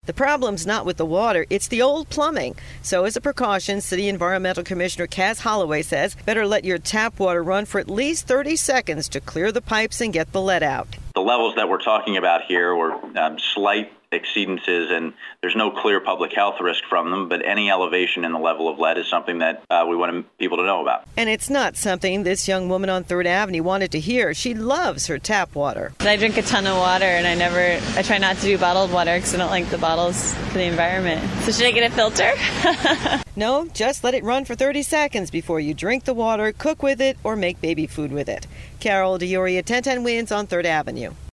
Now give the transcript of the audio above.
The problem's not with the water, it's the old plumbing. So as a precaution, City Environmental Commissioner Cass Holloway says better let your tap water run for at least 30 seconds to clear the pipes and get the lead out. The levels that we're talking about here were slight exceedances, and there's no clear public health risk from them, but any elevation in the level of lead is something that we want people to know about. And it's not something this young woman on 3rd Avenue wanted to hear. She loves her tap water. I drink a ton of water, and I try not to do bottled water because I don't like the bottles for the environment. So should I get a filter? No, just let it run for 30 seconds before you drink the water, cook with it, or make baby food with it. Carol DeOria, 1010 Wins on 3rd Avenue.